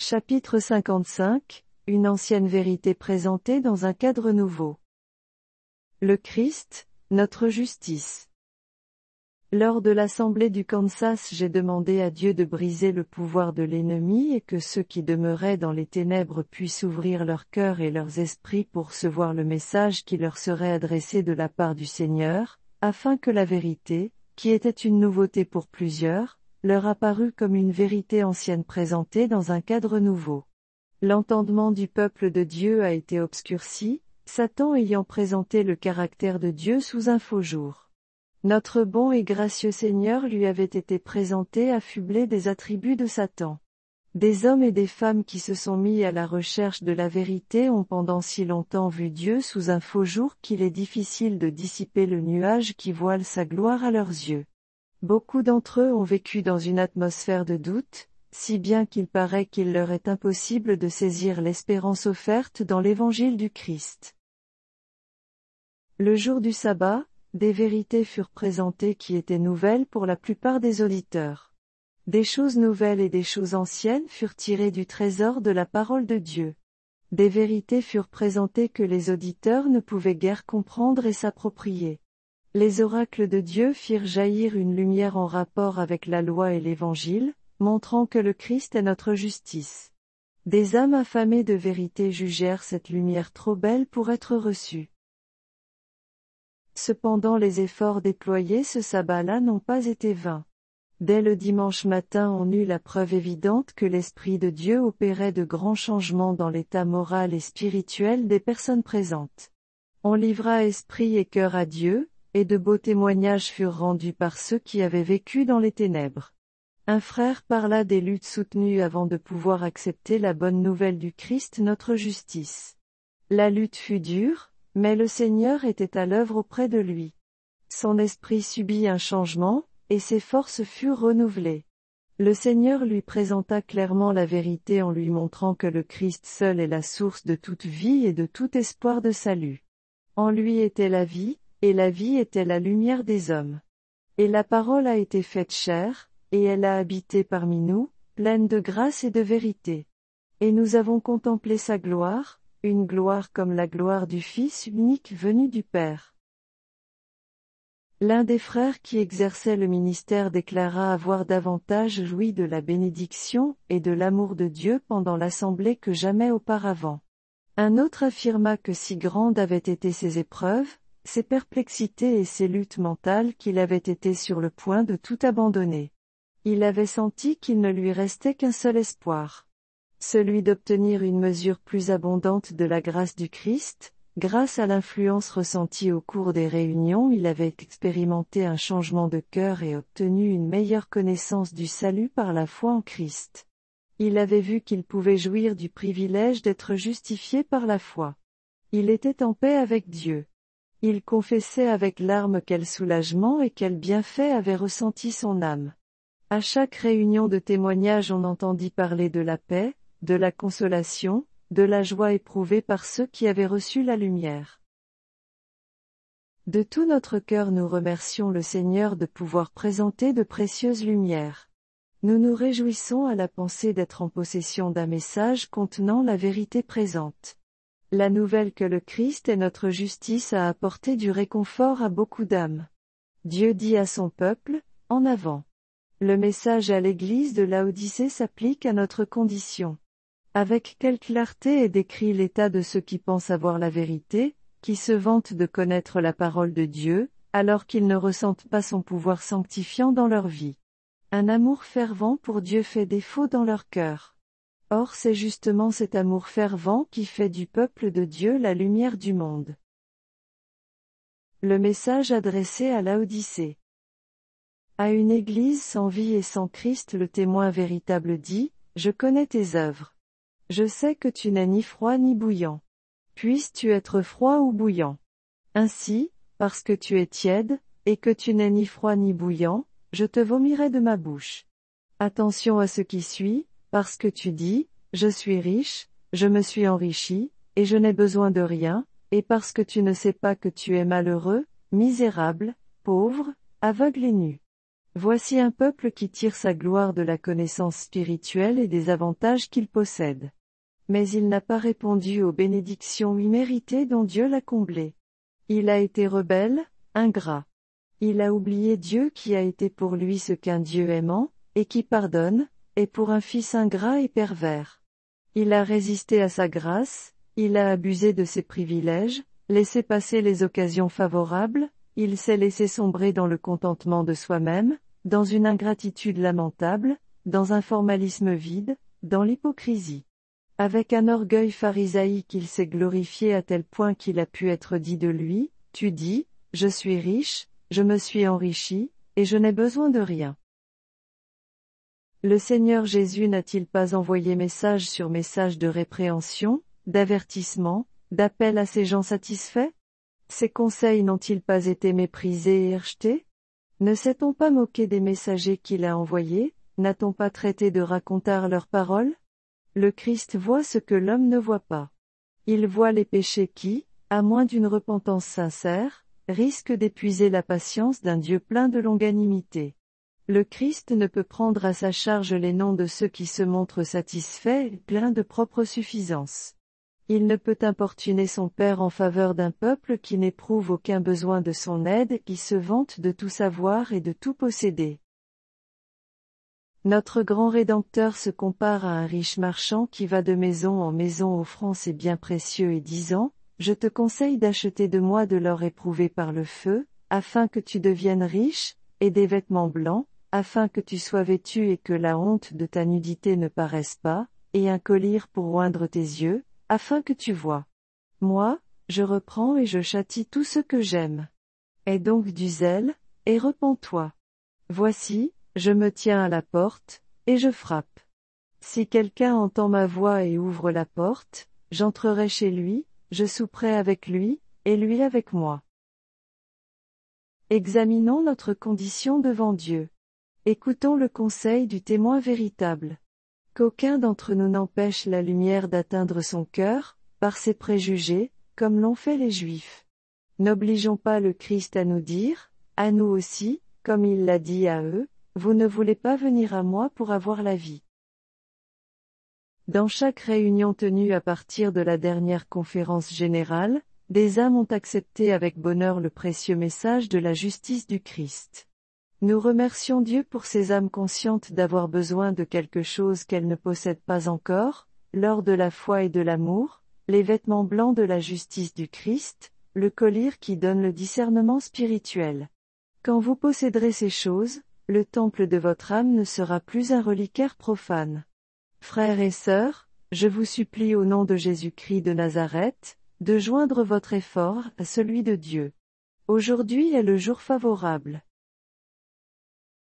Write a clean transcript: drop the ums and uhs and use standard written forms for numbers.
Chapitre 55, une ancienne vérité présentée dans un cadre nouveau. Le Christ, notre justice. Lors de l'assemblée du Kansas, j'ai demandé à Dieu de briser le pouvoir de l'ennemi et que ceux qui demeuraient dans les ténèbres puissent ouvrir leur cœur et leurs esprits pour recevoir le message qui leur serait adressé de la part du Seigneur, afin que la vérité, qui était une nouveauté pour plusieurs, leur apparut comme une vérité ancienne présentée dans un cadre nouveau. L'entendement du peuple de Dieu a été obscurci, Satan ayant présenté le caractère de Dieu sous un faux jour. Notre bon et gracieux Seigneur lui avait été présenté affublé des attributs de Satan. Des hommes et des femmes qui se sont mis à la recherche de la vérité ont pendant si longtemps vu Dieu sous un faux jour qu'il est difficile de dissiper le nuage qui voile sa gloire à leurs yeux. Beaucoup d'entre eux ont vécu dans une atmosphère de doute, si bien qu'il paraît qu'il leur est impossible de saisir l'espérance offerte dans l'évangile du Christ. Le jour du sabbat, des vérités furent présentées qui étaient nouvelles pour la plupart des auditeurs. Des choses nouvelles et des choses anciennes furent tirées du trésor de la parole de Dieu. Des vérités furent présentées que les auditeurs ne pouvaient guère comprendre et s'approprier. Les oracles de Dieu firent jaillir une lumière en rapport avec la loi et l'Évangile, montrant que le Christ est notre justice. Des âmes affamées de vérité jugèrent cette lumière trop belle pour être reçue. Cependant les efforts déployés ce sabbat-là n'ont pas été vains. Dès le dimanche matin on eut la preuve évidente que l'Esprit de Dieu opérait de grands changements dans l'état moral et spirituel des personnes présentes. On livra esprit et cœur à Dieu, et de beaux témoignages furent rendus par ceux qui avaient vécu dans les ténèbres. Un frère parla des luttes soutenues avant de pouvoir accepter la bonne nouvelle du Christ notre justice. La lutte fut dure, mais le Seigneur était à l'œuvre auprès de lui. Son esprit subit un changement, et ses forces furent renouvelées. Le Seigneur lui présenta clairement la vérité en lui montrant que le Christ seul est la source de toute vie et de tout espoir de salut. En lui était la vie, et la vie était la lumière des hommes. Et la parole a été faite chair, et elle a habité parmi nous, pleine de grâce et de vérité. Et nous avons contemplé sa gloire, une gloire comme la gloire du Fils unique venu du Père. L'un des frères qui exerçait le ministère déclara avoir davantage joui de la bénédiction et de l'amour de Dieu pendant l'assemblée que jamais auparavant. Un autre affirma que si grandes avaient été ses épreuves, ses perplexités et ses luttes mentales qu'il avait été sur le point de tout abandonner. Il avait senti qu'il ne lui restait qu'un seul espoir. Celui d'obtenir une mesure plus abondante de la grâce du Christ. Grâce à l'influence ressentie au cours des réunions, il avait expérimenté un changement de cœur et obtenu une meilleure connaissance du salut par la foi en Christ. Il avait vu qu'il pouvait jouir du privilège d'être justifié par la foi. Il était en paix avec Dieu. Il confessait avec larmes quel soulagement et quel bienfait avait ressenti son âme. À chaque réunion de témoignage on entendit parler de la paix, de la consolation, de la joie éprouvée par ceux qui avaient reçu la lumière. De tout notre cœur nous remercions le Seigneur de pouvoir présenter de précieuses lumières. Nous nous réjouissons à la pensée d'être en possession d'un message contenant la vérité présente. La nouvelle que le Christ est notre justice a apporté du réconfort à beaucoup d'âmes. Dieu dit à son peuple, en avant. Le message à l'Église de Laodicée s'applique à notre condition. Avec quelle clarté est décrit l'état de ceux qui pensent avoir la vérité, qui se vantent de connaître la parole de Dieu, alors qu'ils ne ressentent pas son pouvoir sanctifiant dans leur vie. Un amour fervent pour Dieu fait défaut dans leur cœur. Or c'est justement cet amour fervent qui fait du peuple de Dieu la lumière du monde. Le message adressé à Laodicée. À une église sans vie et sans Christ, le témoin véritable dit, « Je connais tes œuvres. Je sais que tu n'es ni froid ni bouillant. Puisses-tu être froid ou bouillant? Ainsi, parce que tu es tiède, et que tu n'es ni froid ni bouillant, je te vomirai de ma bouche. Attention à ce qui suit, parce que tu dis, je suis riche, je me suis enrichi, et je n'ai besoin de rien, et parce que tu ne sais pas que tu es malheureux, misérable, pauvre, aveugle et nu. Voici un peuple qui tire sa gloire de la connaissance spirituelle et des avantages qu'il possède. Mais il n'a pas répondu aux bénédictions imméritées dont Dieu l'a comblé. Il a été rebelle, ingrat. Il a oublié Dieu qui a été pour lui ce qu'un Dieu aimant, et qui pardonne, est pour un fils ingrat et pervers. Il a résisté à sa grâce, il a abusé de ses privilèges, laissé passer les occasions favorables, il s'est laissé sombrer dans le contentement de soi-même, dans une ingratitude lamentable, dans un formalisme vide, dans l'hypocrisie. Avec un orgueil pharisaïque il s'est glorifié à tel point qu'il a pu être dit de lui, tu dis, je suis riche, je me suis enrichi, et je n'ai besoin de rien. Le Seigneur Jésus n'a-t-il pas envoyé message sur message de répréhension, d'avertissement, d'appel à ces gens satisfaits? Ses conseils n'ont-ils pas été méprisés et rejetés? Ne s'est-on pas moqué des messagers qu'il a envoyés, n'a-t-on pas traité de racontars leurs paroles? Le Christ voit ce que l'homme ne voit pas. Il voit les péchés qui, à moins d'une repentance sincère, risquent d'épuiser la patience d'un Dieu plein de longanimité. Le Christ ne peut prendre à sa charge les noms de ceux qui se montrent satisfaits et pleins de propre suffisance. Il ne peut importuner son Père en faveur d'un peuple qui n'éprouve aucun besoin de son aide et qui se vante de tout savoir et de tout posséder. Notre grand Rédempteur se compare à un riche marchand qui va de maison en maison offrant ses biens précieux et disant, « Je te conseille d'acheter de moi de l'or éprouvé par le feu, afin que tu deviennes riche, et des vêtements blancs, afin que tu sois vêtu et que la honte de ta nudité ne paraisse pas, et un collier pour oindre tes yeux, afin que tu vois. Moi, je reprends et je châtie tout ce que j'aime. Aie donc du zèle, et repens-toi. Voici, je me tiens à la porte, et je frappe. Si quelqu'un entend ma voix et ouvre la porte, j'entrerai chez lui, je souperai avec lui, et lui avec moi. Examinons notre condition devant Dieu. Écoutons le conseil du témoin véritable. Qu'aucun d'entre nous n'empêche la lumière d'atteindre son cœur, par ses préjugés, comme l'ont fait les Juifs. N'obligeons pas le Christ à nous dire, à nous aussi, comme il l'a dit à eux, vous ne voulez pas venir à moi pour avoir la vie. Dans chaque réunion tenue à partir de la dernière conférence générale, des âmes ont accepté avec bonheur le précieux message de la justice du Christ. Nous remercions Dieu pour ces âmes conscientes d'avoir besoin de quelque chose qu'elles ne possèdent pas encore, l'or de la foi et de l'amour, les vêtements blancs de la justice du Christ, le collier qui donne le discernement spirituel. Quand vous posséderez ces choses, le temple de votre âme ne sera plus un reliquaire profane. Frères et sœurs, je vous supplie au nom de Jésus-Christ de Nazareth, de joindre votre effort à celui de Dieu. Aujourd'hui est le jour favorable.